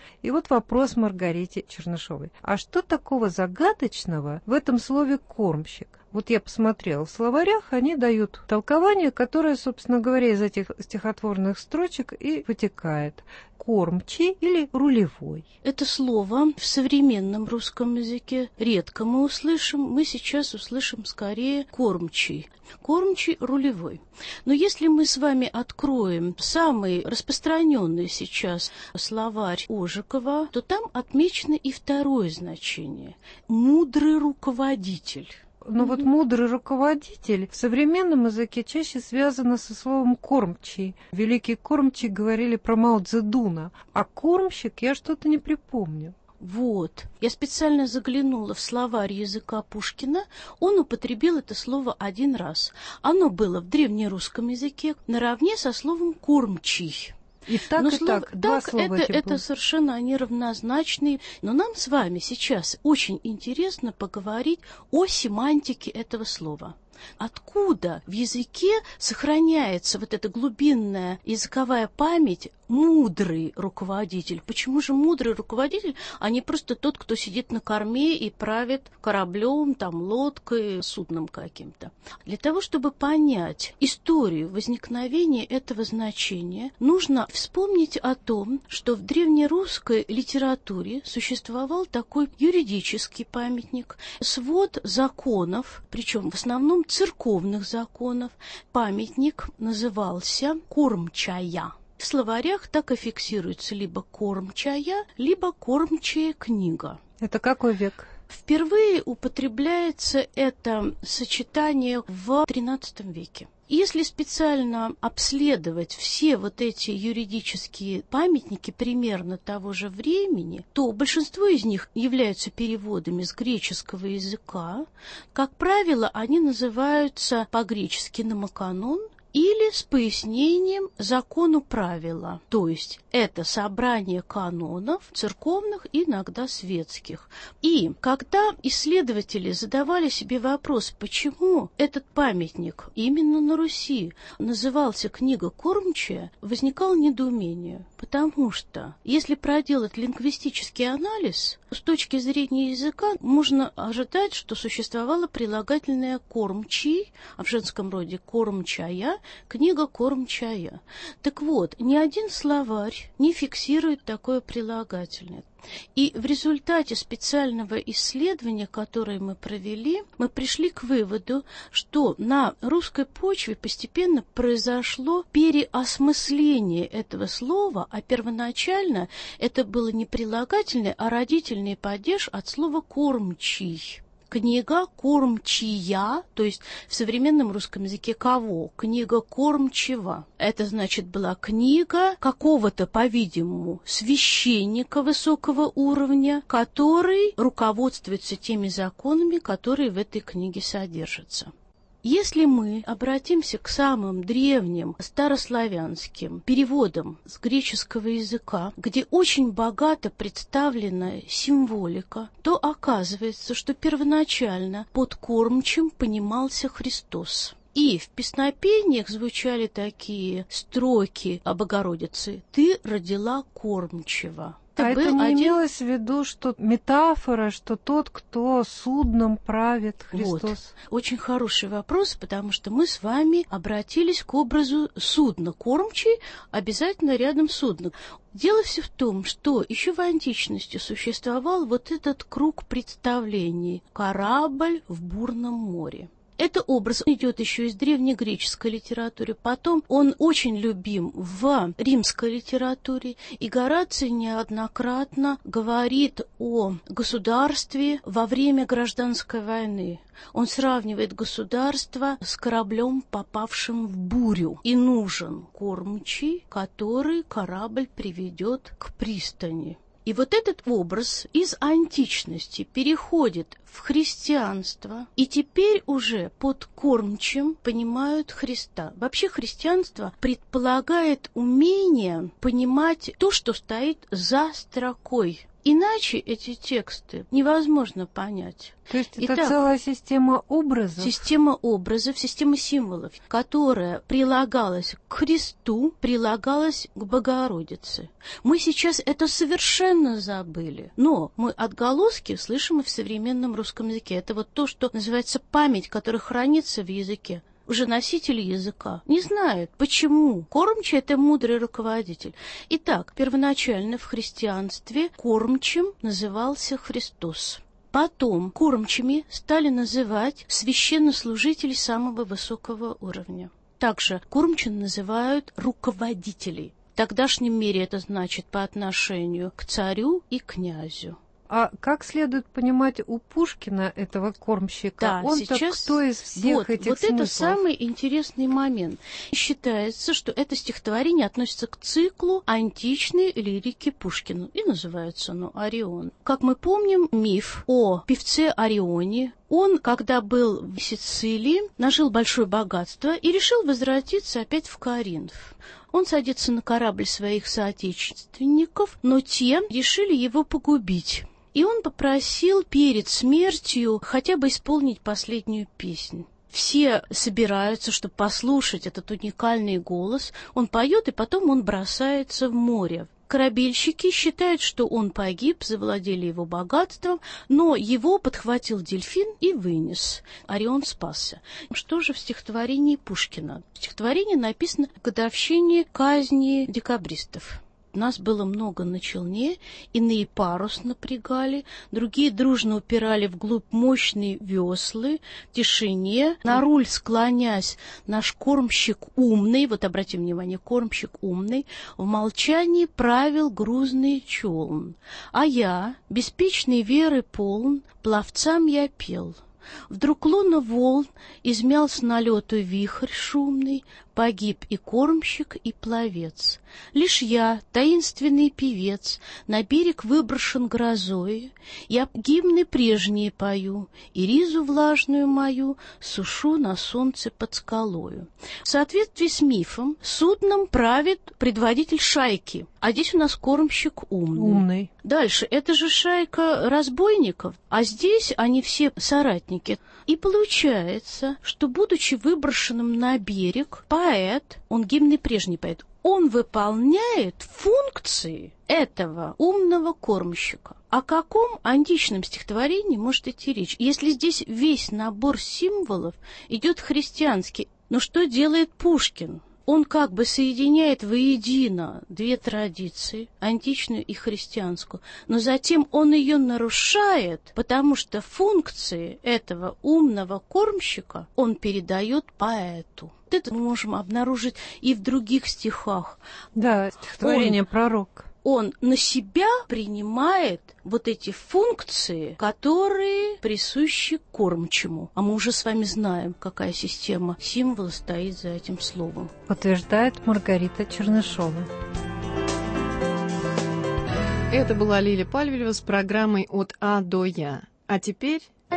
И вот вопрос Маргарите Чернышовой. А что такого загадочного в этом слове «кормщик»? Вот я посмотрела в словарях, они дают толкование, которое, собственно говоря, из этих стихотворных строчек и вытекает. Кормчий или рулевой. Это слово в современном русском языке редко мы услышим. Мы сейчас услышим скорее кормчий. Кормчий рулевой. Но если мы с вами откроем самый распространенный сейчас словарь Ожегова, то там отмечено и второе значение – мудрый руководитель. Но mm-hmm. вот мудрый руководитель в современном языке чаще связано со словом «кормчий». Великие кормчие говорили про Мао Цзэдуна, а кормщик я что-то не припомню. Вот. Я специально заглянула в словарь языка Пушкина. Он употребил это слово один раз. Оно было в древнерусском языке наравне со словом «кормчий». И так, но и слово, так, два так слова это, это было. совершенно они равнозначные. Но нам с вами сейчас очень интересно поговорить о семантике этого слова. Откуда в языке сохраняется вот эта глубинная языковая память мудрый руководитель? Почему же мудрый руководитель, а не просто тот, кто сидит на корме и правит кораблем, там, лодкой, судном каким-то? Для того, чтобы понять историю возникновения этого значения, нужно вспомнить о том, что в древнерусской литературе существовал такой юридический памятник, свод законов, причем в основном церковных законов. Памятник назывался «Кормчая». В словарях так и фиксируется либо «кормчая», либо «кормчая книга». Это какой век? Впервые употребляется это сочетание в тринадцатом веке. Если специально обследовать все вот эти юридические памятники примерно того же времени, то большинство из них являются переводами с греческого языка. Как правило, они называются по-гречески «номоканон» или с пояснением закону правила, то есть это собрание канонов церковных и иногда светских. И когда исследователи задавали себе вопрос, почему этот памятник именно на Руси назывался «Книга кормчая», возникало недоумение, потому что если проделать лингвистический анализ, с точки зрения языка можно ожидать, что существовало прилагательное «кормчий», а в женском роде «кормчая», книга кормчая. Так вот, ни один словарь не фиксирует такое прилагательное. И в результате специального исследования, которое мы провели, мы пришли к выводу, что на русской почве постепенно произошло переосмысление этого слова, а первоначально это было не прилагательное, а родительный падеж от слова «кормчий». Книга кормчия, то есть в современном русском языке кого? Книга кормчего. Это значит была книга какого-то, по-видимому, священника высокого уровня, который руководствуется теми законами, которые в этой книге содержатся. Если мы обратимся к самым древним старославянским переводам с греческого языка, где очень богато представлена символика, то оказывается, что первоначально под кормчим понимался Христос. И в песнопениях звучали такие строки о Богородице: «Ты родила кормчего». Это а это не один... имелось в виду, что метафора, что тот, кто судном правит, Христос? Вот. Очень хороший вопрос, потому что мы с вами обратились к образу судна. Кормчий обязательно рядом судно. Дело все в том, что еще в античности существовал вот этот круг представлений – корабль в бурном море. Этот образ идет еще из древнегреческой литературы. Потом он очень любим в римской литературе. И Гораций неоднократно говорит о государстве во время гражданской войны. Он сравнивает государство с кораблем, попавшим в бурю. И нужен кормчий, который корабль приведет к пристани. И вот этот образ из античности переходит в христианство, и теперь уже под кормчим понимают Христа. Вообще христианство предполагает умение понимать то, что стоит за строкой Иначе эти тексты невозможно понять. То есть это Итак, целая система образов? Система образов, система символов, которая прилагалась к Христу, прилагалась к Богородице. Мы сейчас это совершенно забыли, но мы отголоски слышим и в современном русском языке. Это вот то, что называется память, которая хранится в языке. Уже носители языка не знают, почему. Кормчий – это мудрый руководитель. Итак, первоначально в христианстве кормчим назывался Христос. Потом кормчими стали называть священнослужителей самого высокого уровня. Также кормчим называют руководителей. В тогдашнем мире это значит по отношению к царю и князю. А как следует понимать у Пушкина этого кормщика? Да, Он-то сейчас кто из всех вот, этих вот смыслов? это самый интересный момент. Считается, что это стихотворение относится к циклу античной лирики Пушкина. И называется оно «Орион». Как мы помним, миф о певце Орионе. Он, когда был в Сицилии, нажил большое богатство и решил возвратиться опять в Коринф. Он садится на корабль своих соотечественников, но те решили его погубить. И он попросил перед смертью хотя бы исполнить последнюю песню. Все собираются, чтобы послушать этот уникальный голос. Он поет, и потом он бросается в море. Корабельщики считают, что он погиб, завладели его богатством, но его подхватил дельфин и вынес. Орион спасся. Что же в стихотворении Пушкина? Стихотворение написано к годовщине казни декабристов. Нас было много на челне, иные парус напрягали, другие дружно упирали вглубь мощные веслы, в тишине. На руль склонясь, наш кормщик умный, вот обратим внимание, кормщик умный, в молчании правил грузный челн. А я, беспечной веры полн, пловцам я пел. Вдруг луна волн измял с налету вихрь шумный, погиб и кормщик, и пловец. Лишь я, таинственный певец, на берег выброшен грозой. Я гимны прежние пою, и ризу влажную мою сушу на солнце под скалою. В соответствии с мифом, судном правит предводитель шайки, а здесь у нас кормщик умный. Умный. Дальше, это же шайка разбойников, а здесь они все соратники. И получается, что, будучи выброшенным на берег, поэт, он гимны прежний поэт, он выполняет функции этого умного кормщика. О каком античном стихотворении может идти речь? Если здесь весь набор символов идет христианский, но что делает Пушкин? Он как бы соединяет воедино две традиции, античную и христианскую, но затем он ее нарушает, потому что функции этого умного кормщика он передает поэту. Это мы можем обнаружить и в других стихах. Да, стихотворение он, «Пророк». Он на себя принимает вот эти функции, которые присущи кормчему. А мы уже с вами знаем, какая система символа стоит за этим словом. Подтверждает Маргарита Чернышова. Это была Лиля Пальвелева с программой «От А до Я». А теперь...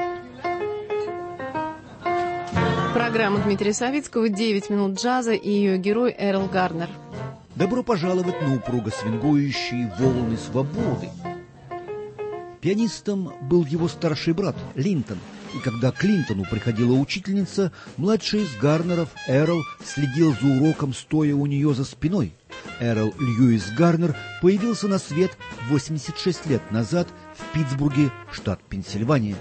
Программа Дмитрия Савицкого «девять минут джаза» и ее герой Эрл Гарнер. Добро пожаловать на упруго свингующие волны свободы. Пианистом был его старший брат Линтон, и когда к Линтону приходила учительница, младший из Гарнеров, Эрл, следил за уроком, стоя у нее за спиной. Эрл Льюис Гарнер появился на свет восемьдесят шесть лет назад в Питтсбурге, штат Пенсильвания.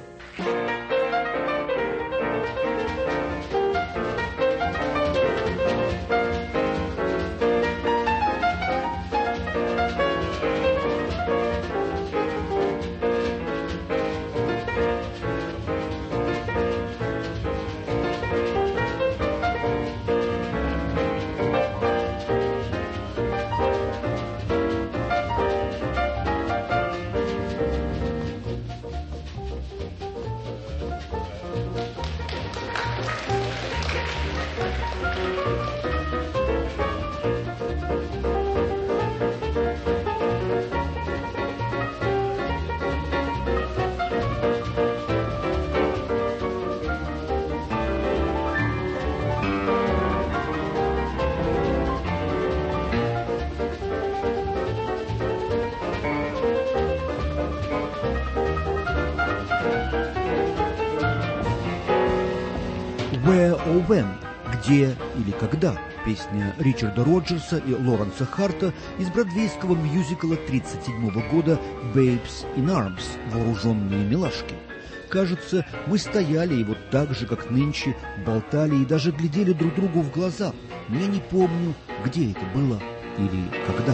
«How When», «Где или когда», песня Ричарда Роджерса и Лоренса Харта из бродвейского мюзикла тридцать седьмого года «Babes in Arms» «Вооруженные милашки». Кажется, мы стояли и вот так же, как нынче, болтали и даже глядели друг другу в глаза. Но я не помню, где это было или когда.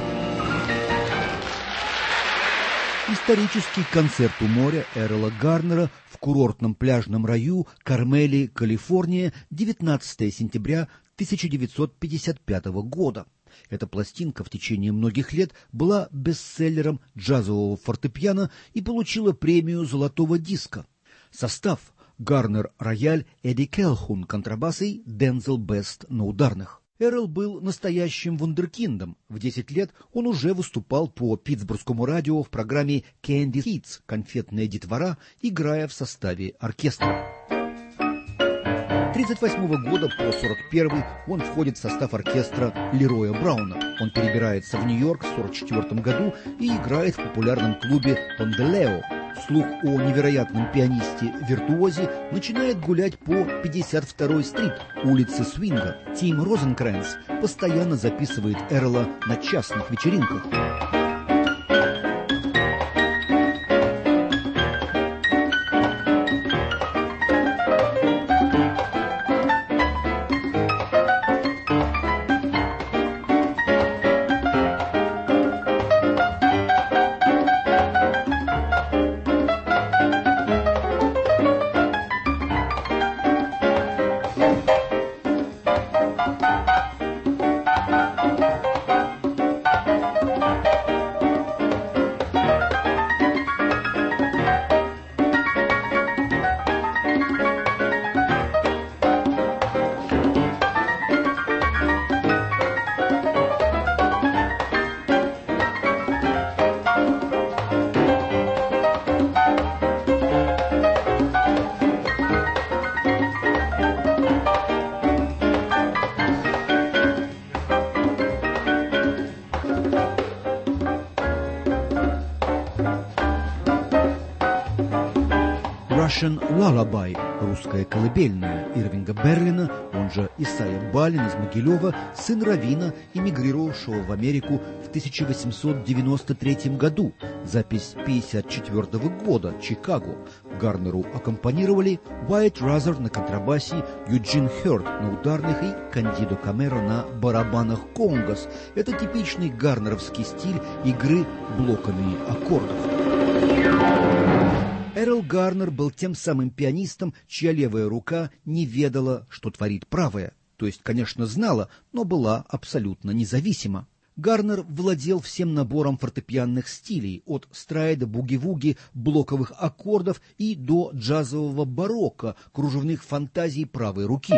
Исторический концерт у моря Эрла Гарнера в курортном пляжном раю Кармели, Калифорния, девятнадцатого сентября тысяча девятьсот пятьдесят пятого года. Эта пластинка в течение многих лет была бестселлером джазового фортепиано и получила премию «Золотого диска». Состав: Гарнер рояль, Эдди Келхун контрабасы, Дензел Бест на ударных. Эрл был настоящим вундеркиндом. В десять лет он уже выступал по питтсбургскому радио в программе «Candy Hits» «Конфетная детвора», играя в составе оркестра. С тридцать восьмого года по сорок первый он входит в состав оркестра Лероя Брауна. Он перебирается в Нью-Йорк в сорок четвертом году и играет в популярном клубе «On the Leo». Слух о невероятном пианисте-виртуозе начинает гулять по пятьдесят второй стрит, улице Свинга. Тим Розенкранц постоянно записывает Эрла на частных вечеринках. Russian Lullaby, русская колыбельная Ирвинга Берлина, он же Исайя Балин из Могилева, сын раввина, эмигрировавшего в Америку в тысяча восемьсот девяносто третьем году. Запись пятьдесят четвертого года, Чикаго. Гарнеру аккомпанировали Уайт Разер на контрабасе, Юджин Хёрд на ударных и Кандидо Камеро на барабанах конгос. Это типичный гарнеровский стиль игры блоками аккордов. Эрл Гарнер был тем самым пианистом, чья левая рука не ведала, что творит правая. То есть, конечно, знала, но была абсолютно независима. Гарнер владел всем набором фортепианных стилей, от страйда, буги-вуги, блоковых аккордов и до джазового барокко, кружевных фантазий правой руки.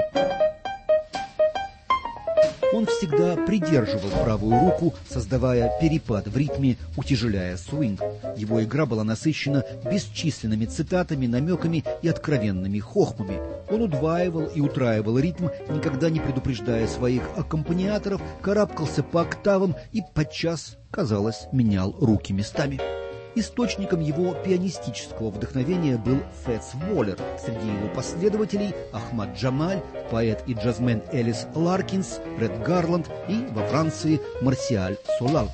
Он всегда придерживал правую руку, создавая перепад в ритме, утяжеляя свинг. Его игра была насыщена бесчисленными цитатами, намеками и откровенными хохмами. Он удваивал и утраивал ритм, никогда не предупреждая своих аккомпаниаторов, карабкался по октавам и подчас, казалось, менял руки местами. Источником его пианистического вдохновения был Фэтс Уоллер. Среди его последователей Ахмад Джамаль, поэт и джазмен Элис Ларкинс, Ред Гарланд и во Франции Марсиаль Солал.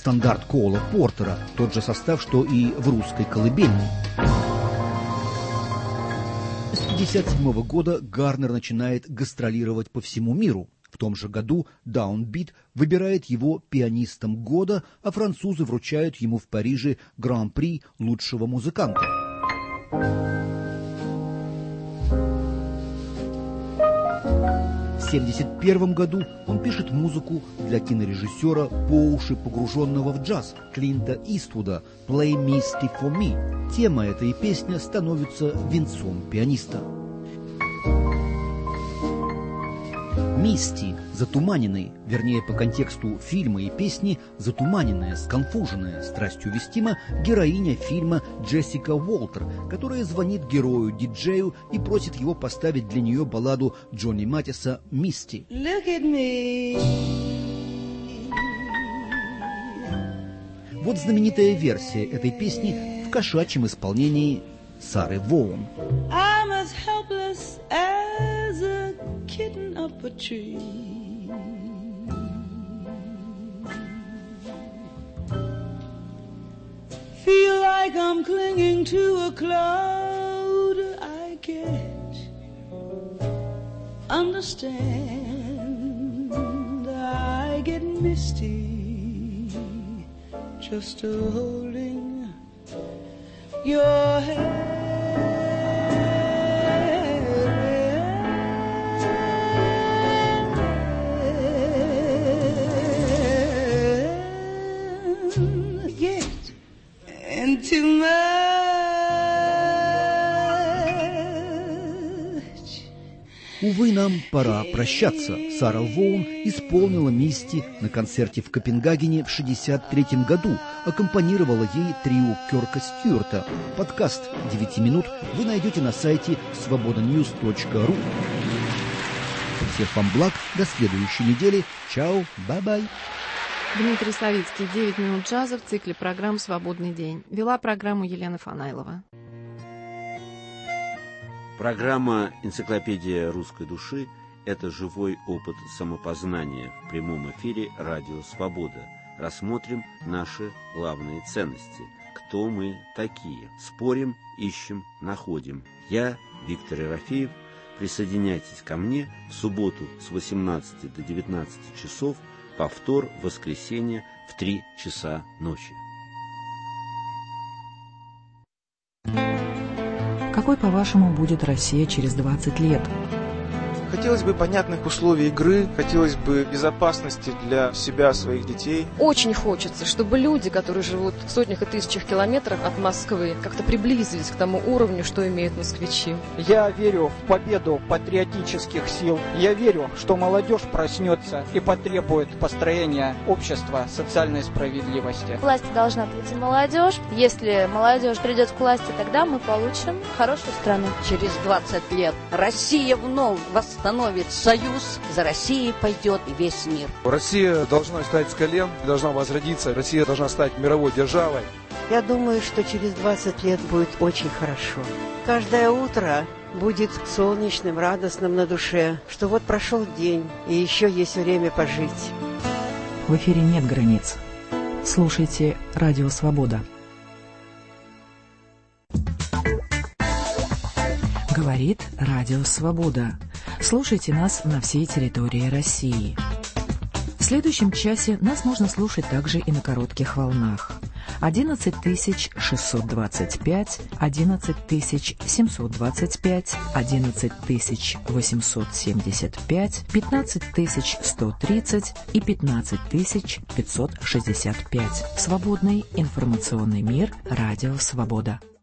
стандарт Коула Портера, тот же состав, что и в русской колыбельной. С пятьдесят седьмого года Гарнер начинает гастролировать по всему миру. В том же году Downbeat выбирает его пианистом года, а французы вручают ему в Париже гран-при лучшего музыканта. В тысяча девятьсот семьдесят первом году он пишет музыку для кинорежиссера, по уши погруженного в джаз, Клинта Иствуда, «Play Misty for Me». Тема этой песни становится венцом пианиста. «Мисти» — затуманенный, вернее, по контексту фильма и песни, затуманенная, сконфуженная, страстью вестима героиня фильма Джессика Уолтер, которая звонит герою-диджею и просит его поставить для нее балладу Джонни Матиса «Мисти». Вот знаменитая версия этой песни в кошачьем исполнении Сары Воун. Kitten up a tree. Feel like I'm clinging to a cloud. I can't understand. I get misty just holding your hand. Too much. Увы, нам пора прощаться. Сара Воун исполнила «Мисти» на концерте в Копенгагене в шестьдесят третьем году. Аккомпанировала ей трио Кёрка Стюарта. Подкаст девяти минут вы найдете на сайте свобода ньюс точка ру. Всех вам благ. До следующей недели. Чао. Бай-бай. Дмитрий Савицкий, девять минут джаза в цикле программ «Свободный день». Вела программу Елена Фанайлова. Программа «Энциклопедия русской души» – это живой опыт самопознания в прямом эфире «Радио Свобода». Рассмотрим наши главные ценности. Кто мы такие? Спорим, ищем, находим. Я, Виктор Ерофеев. Присоединяйтесь ко мне в субботу с восемнадцати до девятнадцати часов, повтор в воскресенье в три часа ночи. Какой, по-вашему, будет Россия через двадцать лет? Хотелось бы понятных условий игры, хотелось бы безопасности для себя, своих детей. Очень хочется, чтобы люди, которые живут в сотнях и тысячах километрах от Москвы, как-то приблизились к тому уровню, что имеют москвичи. Я верю в победу патриотических сил. Я верю, что молодежь проснется и потребует построения общества социальной справедливости. Власть должна прийти молодежь. Если молодежь придет к власти, тогда мы получим хорошую страну. Через двадцать лет Россия вновь восстановится. Восстановит союз, за Россией пойдет и весь мир. Россия должна встать с колен, должна возродиться, Россия должна стать мировой державой. Я думаю, что через двадцать лет будет очень хорошо. Каждое утро будет солнечным, радостным на душе, что вот прошел день, и еще есть время пожить. В эфире нет границ. Слушайте «Радио Свобода». Говорит Радио Свобода. Слушайте нас на всей территории России. В следующем часе нас можно слушать также и на коротких волнах. одиннадцать тысяч шестьсот двадцать пять, одиннадцать тысяч семьсот двадцать пять, одиннадцать тысяч восемьсот семьдесят пять, пятнадцать тысяч сто тридцать и пятнадцать тысяч пятьсот шестьдесят пять. Свободный информационный мир. Радио Свобода.